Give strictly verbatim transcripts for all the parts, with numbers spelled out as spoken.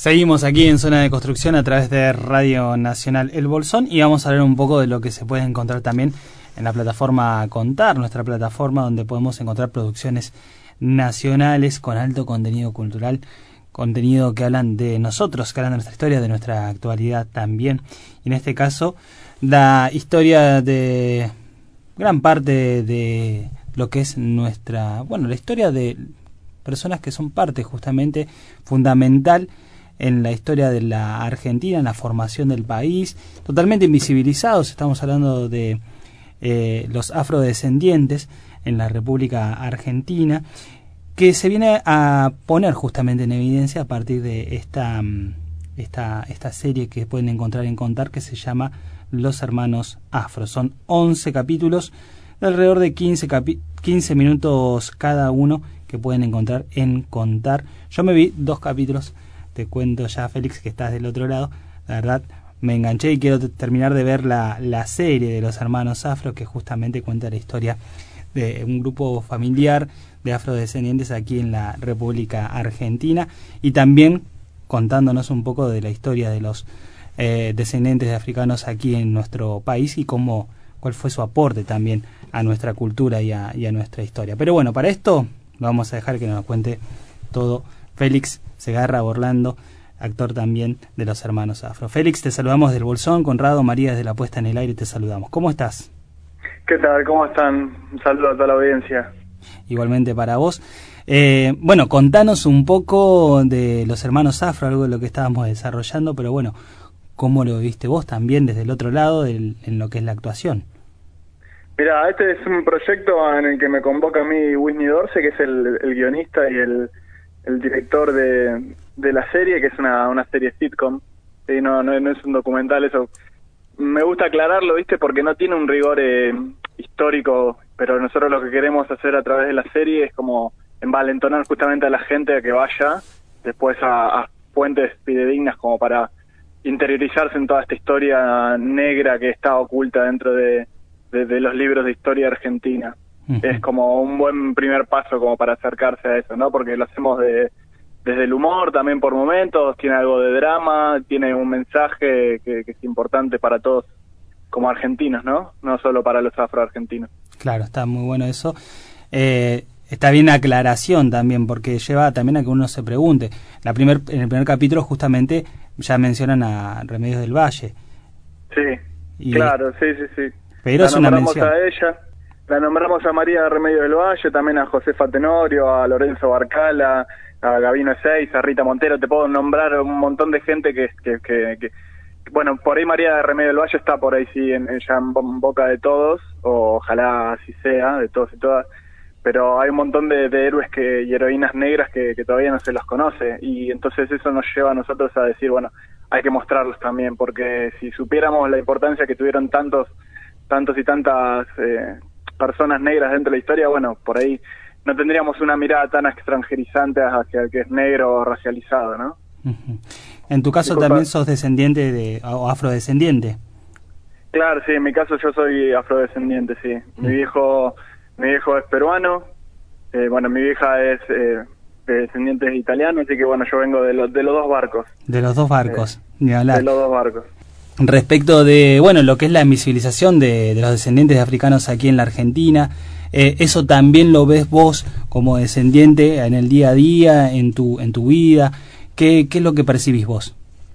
Seguimos aquí en Zona de Construcción a través de Radio Nacional El Bolsón y vamos a hablar un poco de lo que se puede encontrar también en la plataforma Contar, nuestra plataforma donde podemos encontrar producciones nacionales con alto contenido cultural, contenido que hablan de nosotros, que hablan de nuestra historia, de nuestra actualidad también. Y en este caso, la historia de gran parte de lo que es nuestra, bueno, la historia de personas que son parte justamente fundamental en la historia de la Argentina, en la formación del país, totalmente invisibilizados. Estamos hablando de eh, los afrodescendientes en la República Argentina, que se viene a poner justamente en evidencia a partir de esta, esta, esta serie que pueden encontrar en Contar, que se llama Los Hermanos Afro. Son once capítulos de alrededor de quince, capi- quince minutos cada uno que pueden encontrar en Contar. Yo me vi dos capítulos. Te cuento ya, Félix, que estás del otro lado. La verdad, me enganché y quiero t- terminar de ver la, la serie de Los Hermanos Afro, que justamente cuenta la historia de un grupo familiar de afrodescendientes aquí en la República Argentina y también contándonos un poco de la historia de los eh, descendientes de africanos aquí en nuestro país y cómo, cuál fue su aporte también a nuestra cultura y a, y a nuestra historia. Pero bueno, para esto vamos a dejar que nos cuente todo Félix Segarra Orlando, actor también de Los Hermanos Afro. Félix, te saludamos del Bolsón, Conrado, María desde la puesta en el aire, te saludamos. ¿Cómo estás? ¿Qué tal? ¿Cómo están? Un saludo a toda la audiencia. Igualmente para vos. Eh, bueno, contanos un poco de Los Hermanos Afro, algo de lo que estábamos desarrollando, pero bueno, ¿cómo lo viste vos también desde el otro lado del, en lo que es la actuación? Mira, este es un proyecto en el que me convoca a mí Whitney Dorsey, que es el, el guionista y el, el director de, de la serie, que es una, una serie sitcom. Sí, no, no, no es un documental, eso. Me gusta aclararlo, ¿viste? Porque no tiene un rigor eh, histórico, pero nosotros lo que queremos hacer a través de la serie es como envalentonar justamente a la gente a que vaya después a, a fuentes fidedignas como para interiorizarse en toda esta historia negra que está oculta dentro de, de, de los libros de historia argentina. Uh-huh. Es como un buen primer paso como para acercarse a eso, ¿no? Porque lo hacemos de desde el humor también por momentos, tiene algo de drama, tiene un mensaje que, que es importante para todos como argentinos, ¿no? No solo para los afroargentinos. Claro, está muy bueno eso. Eh, está bien la aclaración también, porque lleva también a que uno se pregunte. La primer, en el primer capítulo justamente ya mencionan a Remedios del Valle. Sí, y, claro, sí, sí, sí. Pero la es una nombramos mención. a ella, la nombramos a María Remedios del Valle, también a Josefa Tenorio, a Lorenzo Barcala, a Gabino Ezeiza, a Rita Montero, te puedo nombrar un montón de gente que, que, que, que bueno, por ahí María de Remedio del Valle está por ahí sí, en, ya en boca de todos, o ojalá así sea, de todos y todas, pero hay un montón de, de héroes que, y heroínas negras que, que todavía no se los conoce, y entonces eso nos lleva a nosotros a decir, bueno, hay que mostrarlos también, porque si supiéramos la importancia que tuvieron tantos, tantos y tantas eh, personas negras dentro de la historia, bueno, por ahí no tendríamos una mirada tan extranjerizante hacia el que es negro o racializado, ¿no? Uh-huh. En tu caso Disculpa. También sos descendiente de o afrodescendiente. Claro, sí, en mi caso yo soy afrodescendiente, sí. Uh-huh. Mi viejo mi viejo es peruano, eh, bueno, mi vieja es eh, de descendientes italianos, así que bueno, yo vengo de, lo, de los dos barcos. De los dos barcos, eh, ni hablar. De los dos barcos. Respecto de, bueno, lo que es la invisibilización de, de los descendientes de africanos aquí en la Argentina, eh, ¿eso también lo ves vos como descendiente en el día a día, en tu en tu vida? ¿Qué, qué es lo que percibís vos?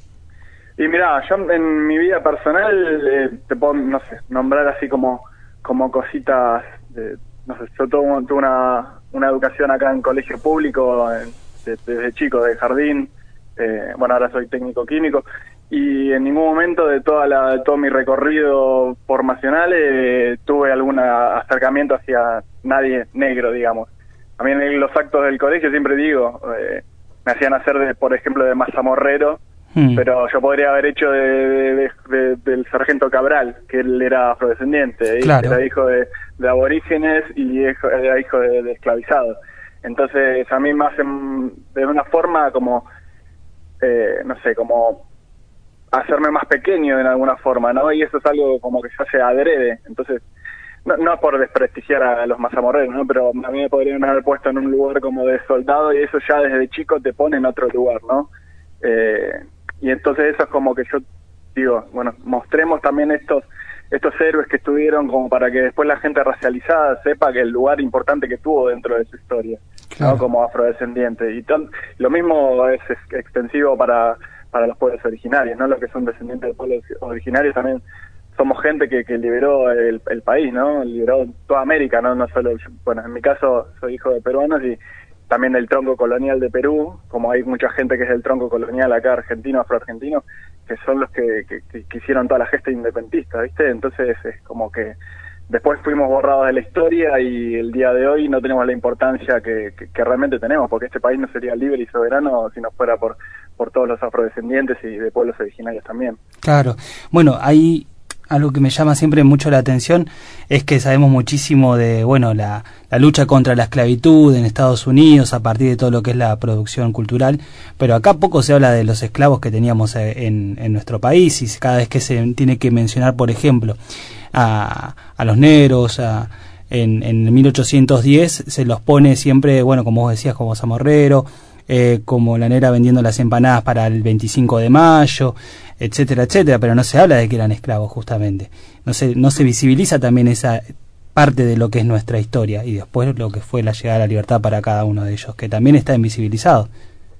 Y mirá, yo en mi vida personal eh, te puedo, no sé, nombrar así como como cositas, eh, no sé, yo tuve, tuve una, una educación acá en colegio público, en, de, desde chico, de jardín, eh, bueno, ahora soy técnico químico, y en ningún momento de toda la de todo mi recorrido formacional eh, tuve algún acercamiento hacia nadie negro, digamos. A mí en los actos del colegio siempre digo, eh, me hacían hacer, de, por ejemplo, de mazamorrero, hmm. pero yo podría haber hecho de, de, de, de, del sargento Cabral, que él era afrodescendiente, claro. Era hijo de, de aborígenes y hijo, era hijo de, de esclavizados. Entonces a mí me hacen de una forma como, eh, no sé, como hacerme más pequeño en alguna forma, ¿no? Y eso es algo como que se hace adrede. Entonces, no, no por desprestigiar a los mazamorreros, ¿no? Pero a mí me podrían haber puesto en un lugar como de soldado y eso ya desde chico te pone en otro lugar, ¿no? Eh, y entonces eso es como que yo digo, bueno, mostremos también estos estos héroes que estuvieron como para que después la gente racializada sepa que el lugar importante que tuvo dentro de su historia, claro, ¿no? Como afrodescendiente. Y tan, lo mismo es, es extensivo para, para los pueblos originarios, ¿no? Los que son descendientes de pueblos originarios también somos gente que, que liberó el, el país, ¿no? Liberó toda América, ¿no? No solo, bueno, en mi caso soy hijo de peruanos y también del tronco colonial de Perú, como hay mucha gente que es del tronco colonial acá argentino, afroargentino, que son los que, que, que hicieron toda la gesta independentista, ¿viste? Entonces es como que después fuimos borrados de la historia y el día de hoy no tenemos la importancia que, que, que realmente tenemos, porque este país no sería libre y soberano si no fuera por, por todos los afrodescendientes y de pueblos originarios también. Claro. Bueno, hay algo que me llama siempre mucho la atención, es que sabemos muchísimo de, bueno, la, la lucha contra la esclavitud en Estados Unidos a partir de todo lo que es la producción cultural, pero acá poco se habla de los esclavos que teníamos en, en nuestro país, y cada vez que se tiene que mencionar, por ejemplo, a, a los negros, a, en, en mil ochocientos diez se los pone siempre, bueno, como vos decías, como Zamorrero, eh, como la negra vendiendo las empanadas para el veinticinco de mayo, etcétera, etcétera, pero no se habla de que eran esclavos justamente. No se, no se visibiliza también esa parte de lo que es nuestra historia y después lo que fue la llegada a la libertad para cada uno de ellos, que también está invisibilizado.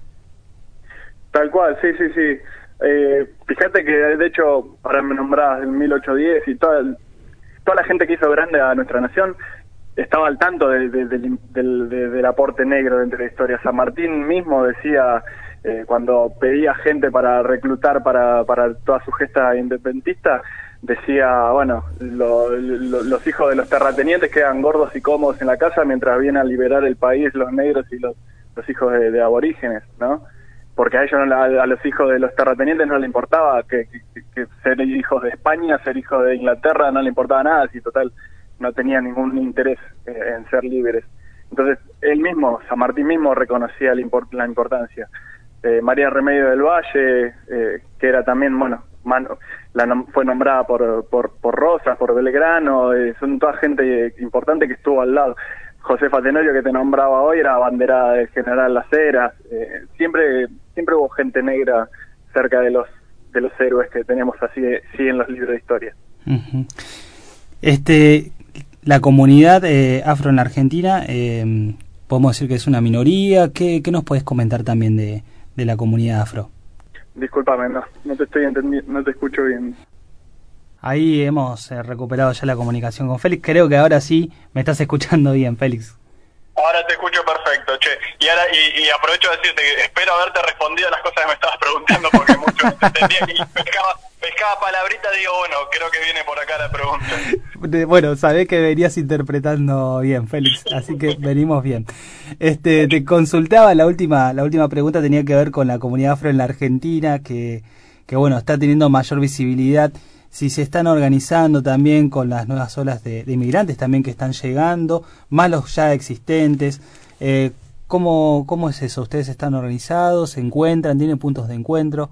Tal cual, sí, sí, sí. Eh, fíjate que de hecho, ahora me nombrás el mil ochocientos diez y toda, toda la gente que hizo grande a nuestra nación estaba al tanto de, de, de, del, de, del aporte negro dentro de la historia. San Martín mismo decía, eh, cuando pedía gente para reclutar para, para toda su gesta independentista, decía, bueno, lo, lo, los hijos de los terratenientes quedan gordos y cómodos en la casa mientras vienen a liberar el país los negros y los, los hijos de, de aborígenes, ¿no? Porque a ellos, no, a, a los hijos de los terratenientes no les importaba que, que, que ser hijos de España, ser hijos de Inglaterra, no le importaba nada, si total no tenía ningún interés eh, en ser libres. Entonces, él mismo, San Martín mismo, reconocía la, import la importancia. Eh, María Remedio del Valle, eh, que era también, bueno, mano, la nom fue nombrada por, por, por Rosas, por Belgrano, eh, son toda gente importante que estuvo al lado. Josefa Tenorio, que te nombraba hoy, era abanderada del general Las Heras. Eh, siempre siempre hubo gente negra cerca de los de los héroes que tenemos así, sí, en los libros de historia. Uh-huh. Este, la comunidad eh, afro en la Argentina, eh, podemos decir que es una minoría. ¿Qué, qué nos puedes comentar también de, de la comunidad afro? Discúlpame, no, no te estoy entendiendo, no te escucho bien. Ahí hemos eh, recuperado ya la comunicación con Félix. Creo que ahora sí me estás escuchando bien, Félix. Ahora te escucho perfecto, che. Y ahora y, y aprovecho de decirte que espero haberte respondido a las cosas que me estabas preguntando porque mucho no te entendía y pescaba, pescaba palabritas y digo, bueno, creo que viene por acá la pregunta. Bueno, sabés que venías interpretando bien, Félix, así que venimos bien. Este, te consultaba la última, la última pregunta tenía que ver con la comunidad afro en la Argentina, que, que bueno, está teniendo mayor visibilidad. Si se están organizando también con las nuevas olas de, de inmigrantes también que están llegando, más los ya existentes. Eh, ¿cómo, ¿Cómo es eso? ¿Ustedes están organizados? ¿Se encuentran? ¿Tienen puntos de encuentro?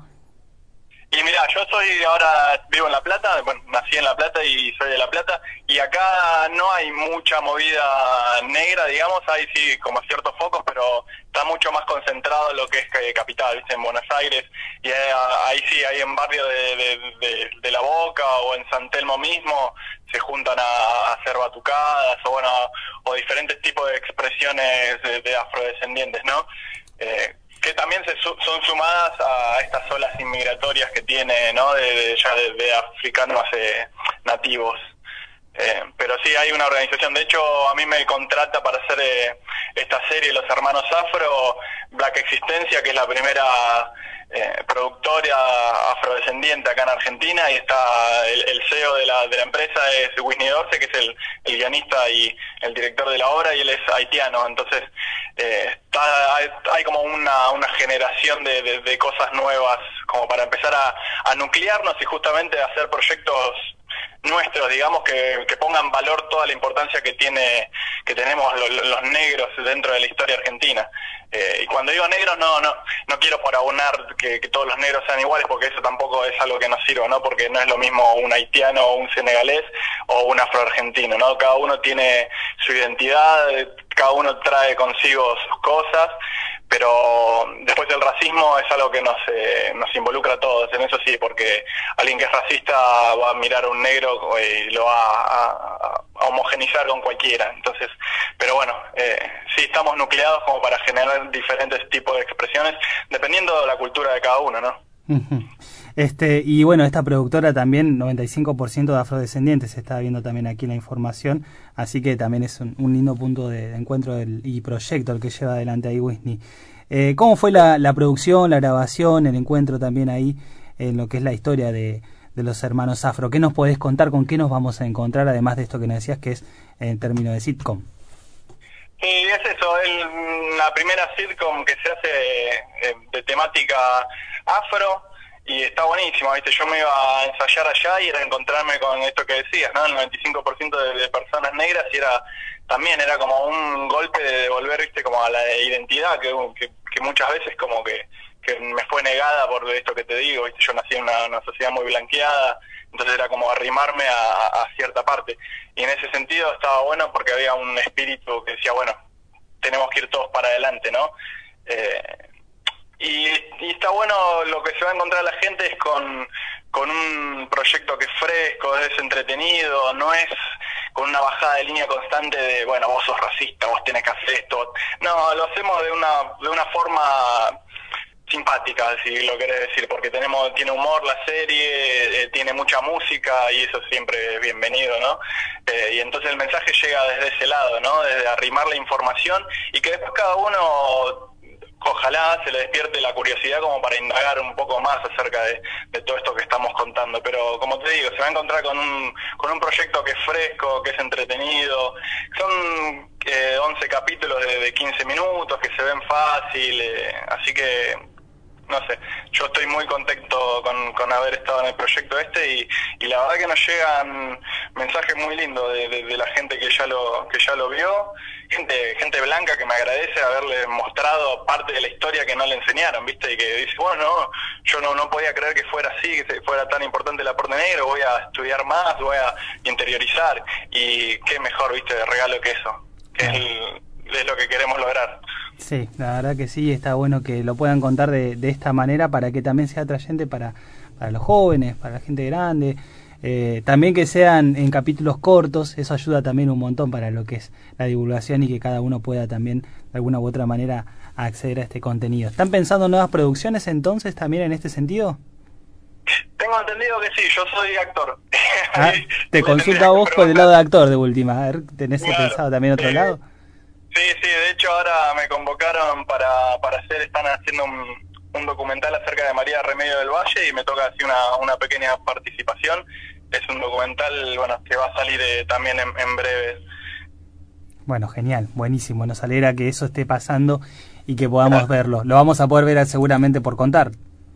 Y mira, yo soy ahora, vivo en La Plata, bueno, nací en La Plata y soy de La Plata, y acá no hay mucha movida negra, digamos, hay sí como ciertos focos, pero está mucho más concentrado en lo que es capital, ¿viste? En Buenos Aires, y ahí, ahí sí, ahí en barrio de, de, de, de La Boca o en San Telmo mismo, se juntan a, a hacer batucadas o bueno, o diferentes tipos de expresiones de, de afrodescendientes, ¿no? Eh, que también se su son sumadas a estas olas inmigratorias que tiene, ¿no? De, de ya de, de africanos eh, nativos. Eh, pero sí hay una organización, de hecho a mí me contrata para hacer eh, esta serie Los Hermanos Afro, Black Existencia, que es la primera eh, productora afrodescendiente acá en Argentina, y está el, el C E O de la, de la empresa es Whitney Dorsey, que es el, el guionista y el director de la obra, y él es haitiano, entonces eh, está, hay, hay como una, una generación de, de, de cosas nuevas como para empezar a, a nuclearnos y justamente hacer proyectos nuestros, digamos, que, que pongan valor toda la importancia que tiene que tenemos los, los negros dentro de la historia argentina. Eh, y cuando digo negros no no no quiero por abonar que, que todos los negros sean iguales, porque eso tampoco es algo que nos sirva, ¿no? Porque no es lo mismo un haitiano o un senegalés o un afroargentino, ¿no? Cada uno tiene su identidad, cada uno trae consigo sus cosas, pero después el racismo es algo que nos eh, nos involucra a todos, en eso sí, porque alguien que es racista va a mirar a un negro y lo va a, a homogenizar con cualquiera. Entonces, pero bueno, eh, sí estamos nucleados como para generar diferentes tipos de expresiones, dependiendo de la cultura de cada uno, ¿no? Este, y bueno, esta productora también, noventa y cinco por ciento de afrodescendientes, se está viendo también aquí la información, así que también es un, un lindo punto de, de encuentro del, y proyecto el que lleva adelante ahí Whitney. Eh, ¿Cómo fue la, la producción, la grabación, el encuentro también ahí en lo que es la historia de, de los hermanos Afro? ¿Qué nos podés contar, con qué nos vamos a encontrar, además de esto que nos decías que es en términos de sitcom? Sí, es eso, es la primera sitcom que se hace eh, de temática afro. Y está buenísimo, ¿viste? Yo me iba a ensayar allá y era encontrarme con esto que decías, ¿no? El noventa y cinco por ciento de, de personas negras, y era también era como un golpe de devolver, ¿viste? Como a la identidad que, que, que muchas veces como que, que me fue negada por esto que te digo, ¿viste? Yo nací en una, una sociedad muy blanqueada, entonces era como arrimarme a, a cierta parte. Y en ese sentido estaba bueno porque había un espíritu que decía, bueno, tenemos que ir todos para adelante, ¿no? Eh, Y, y está bueno, lo que se va a encontrar la gente es con, con un proyecto que es fresco, es entretenido, no es con una bajada de línea constante de, bueno, vos sos racista, vos tenés que hacer esto. No, lo hacemos de una de una forma simpática, si lo querés decir, porque tenemos tiene humor la serie, eh, tiene mucha música y eso siempre es bienvenido, ¿no? Eh, y entonces el mensaje llega desde ese lado, ¿no? Desde arrimar la información y que después cada uno, ojalá se le despierte la curiosidad como para indagar un poco más acerca de, de todo esto que estamos contando. Pero como te digo, se va a encontrar con un con un proyecto que es fresco, que es entretenido. Son eh, once capítulos de, de quince minutos que se ven fácil, eh, así que no sé, yo estoy muy contento con, con haber estado en el proyecto este y, y la verdad que nos llegan mensajes muy lindos de, de, de la gente que ya lo que ya lo vio, gente gente blanca que me agradece haberle mostrado parte de la historia que no le enseñaron, ¿viste? Y que dice, bueno, no, yo no, no podía creer que fuera así, que fuera tan importante el aporte negro, voy a estudiar más, voy a interiorizar, y qué mejor, ¿viste?, de regalo que eso, que es, el, es lo que queremos lograr. Sí, la verdad que sí, está bueno que lo puedan contar de, de esta manera para que también sea atrayente para, para los jóvenes, para la gente grande, eh, también que sean en capítulos cortos, eso ayuda también un montón para lo que es la divulgación y que cada uno pueda también de alguna u otra manera acceder a este contenido. ¿Están pensando nuevas producciones entonces también en este sentido? Tengo entendido que sí, yo soy actor. Ah, te consulta a vos por el lado de actor de última, a ver, ¿tenés claro, pensado también otro eh, lado? Sí, sí, de hecho ahora me convocaron para, para hacer, están haciendo un, un documental acerca de María Remedio del Valle y me toca hacer una, una pequeña participación. Es un documental, bueno, que va a salir eh, también en, en breve. Bueno, genial, buenísimo, nos alegra que eso esté pasando y que podamos claro. verlo. Lo vamos a poder ver seguramente por Contar.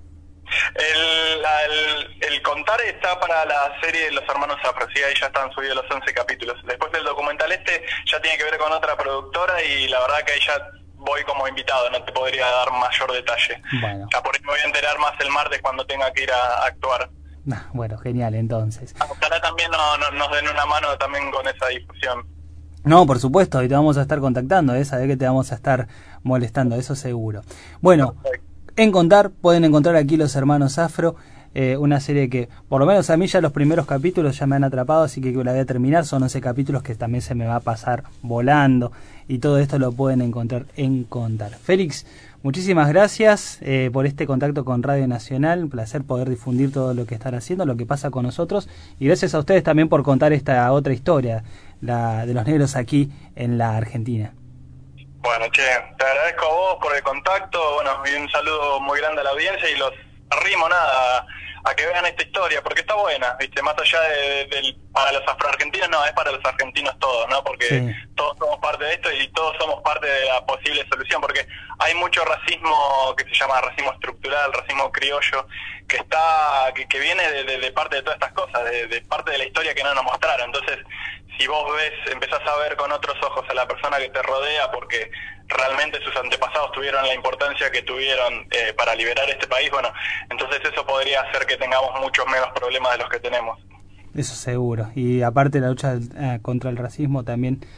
El, la, el, el Contar está para la serie de los hermanos Afro, sí, ahí ya están subidos los once capítulos. Después del documental este ya tiene que ver con otra productora y la verdad que ahí ya voy como invitado, no te podría dar mayor detalle. Bueno. Ya por ahí me voy a enterar más el martes cuando tenga que ir a, a actuar. Ah, bueno, genial, entonces. Ojalá también no, no, nos den una mano también con esa difusión. No, por supuesto, y te vamos a estar contactando, ¿eh? Sabés que te vamos a estar molestando, eso seguro. Bueno, perfecto. En Contar pueden encontrar aquí Los Hermanos Afro, eh, una serie que por lo menos a mí ya los primeros capítulos ya me han atrapado, así que la voy a terminar. Son once capítulos que también se me va a pasar volando y todo esto lo pueden encontrar en Contar. Félix, muchísimas gracias eh, por este contacto con Radio Nacional, un placer poder difundir todo lo que están haciendo, lo que pasa con nosotros, y gracias a ustedes también por contar esta otra historia, la de los negros aquí en la Argentina. Bueno, che, te agradezco a vos por el contacto, bueno, y un saludo muy grande a la audiencia y los arrimo nada a que vean esta historia, porque está buena, viste, más allá de, de, de para los afroargentinos, no, es para los argentinos todos, ¿no? Porque sí. Todos somos parte de esto y todos somos parte de la posible solución, porque hay mucho racismo que se llama racismo estructural, racismo criollo, que está que, que viene de, de, de parte de todas estas cosas, de, de parte de la historia que no nos mostraron. Entonces, si vos ves, empezás a ver con otros ojos a la persona que te rodea, porque realmente sus antepasados tuvieron la importancia que tuvieron eh, para liberar este país, bueno, entonces eso podría hacer que tengamos muchos menos problemas de los que tenemos. Eso seguro. Y aparte la lucha eh, contra el racismo también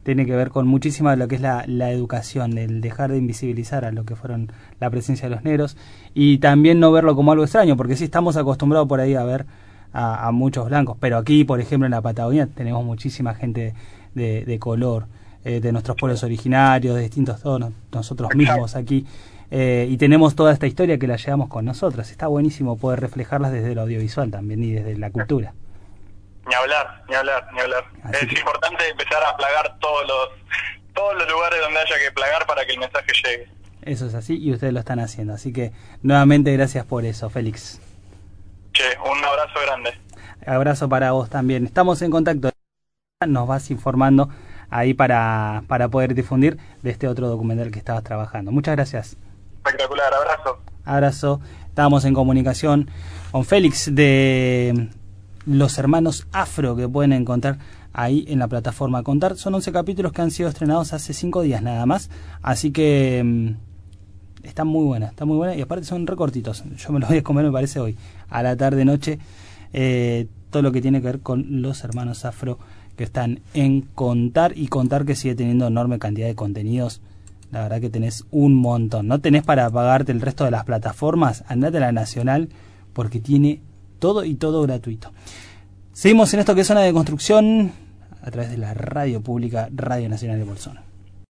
tiene que ver con muchísima de lo que es la, la educación, el dejar de invisibilizar a lo que fueron la presencia de los negros y también no verlo como algo extraño, porque sí estamos acostumbrados por ahí a ver a, a muchos blancos, pero aquí, por ejemplo, en la Patagonia tenemos muchísima gente de, de color, eh, de nuestros pueblos originarios, de distintos tonos, nosotros mismos aquí, eh, y tenemos toda esta historia que la llevamos con nosotros. Está buenísimo poder reflejarlas desde el audiovisual también y desde la cultura. Ni hablar, ni hablar, ni hablar. Así es que... importante empezar a plagar todos los todos los lugares donde haya que plagar para que el mensaje llegue. Eso es así y ustedes lo están haciendo. Así que nuevamente gracias por eso, Félix. Che, un abrazo grande. Abrazo para vos también. Estamos en contacto. Nos vas informando ahí para, para poder difundir de este otro documental que estabas trabajando. Muchas gracias. Espectacular, abrazo. Abrazo. Estábamos en comunicación con Félix de Los Hermanos Afro, que pueden encontrar ahí en la plataforma Contar. Son once capítulos que han sido estrenados hace cinco días nada más, así que mmm, están muy buenas, están muy buenas y aparte son recortitos. Yo me los voy a comer, me parece, hoy a la tarde noche, eh, todo lo que tiene que ver con Los Hermanos Afro que están en Contar, y Contar que sigue teniendo enorme cantidad de contenidos. La verdad que tenés un montón, no tenés para pagarte el resto de las plataformas, andate a la Nacional porque tiene todo y todo gratuito. Seguimos en esto que es Zona de Construcción a través de la radio pública Radio Nacional de Bolsón.